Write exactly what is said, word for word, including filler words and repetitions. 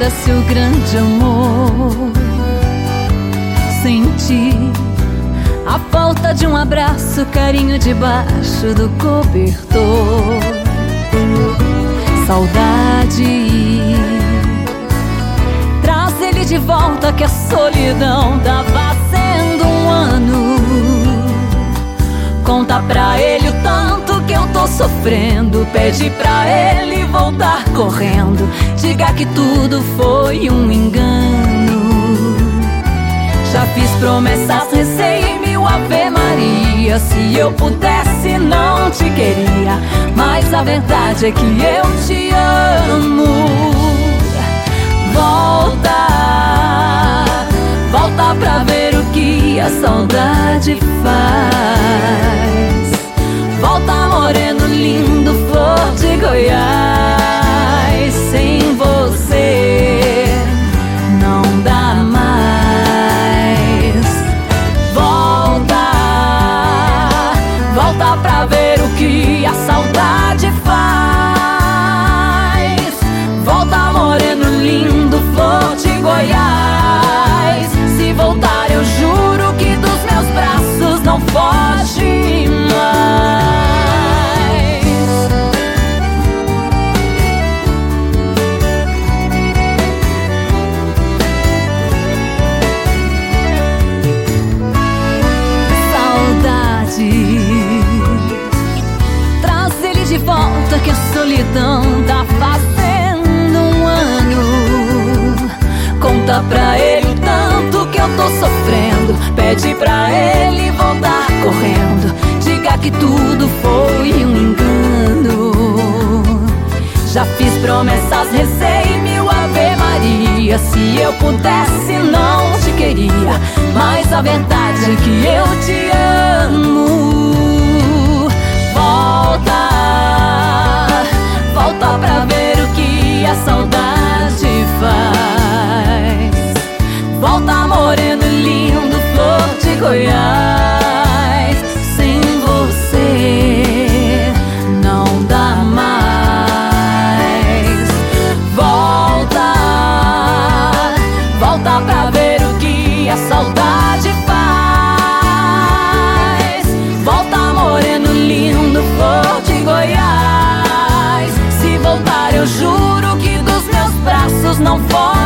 era seu grande amor. Senti a falta de um abraço, carinho debaixo do cobertor. Saudade, traz ele de volta, que a solidão tá fazendo um ano. Conta pra ele o tanto que eu tô sofrendo, pede pra ele voltar correndo, diga que tudo foi um engano. Já fiz promessas, rezei mil ave Maria, se eu pudesse não te queria, mas a verdade é que eu te amo. Volta, volta pra ver o que a saudade faz. Volta, moreno lindo, flor de Goiás. Sem você não dá mais. Volta, volta pra ver o que a saudade faz. Volta, moreno lindo, flor de Goiás. Se voltar eu juro que dos meus braços não foge mais. Saudade, traz ele de volta, que a solidão tá fazendo um ano. Conta pra ele o tanto que eu tô sofrendo, pede pra ele voltar correndo, diga que tudo foi um engano. Já fiz promessas, rezei mil ave Maria, se eu pudesse não te queria, mas a verdade é que eu te amo. Volta, volta pra ver o que a saudade faz. Volta, moreno lindo, flor de Goiás. Sem você não dá mais. Volta, volta pra ver o que a saudade faz. Volta, moreno lindo, flor de Goiás. Se voltar eu juro que dos meus braços não foge.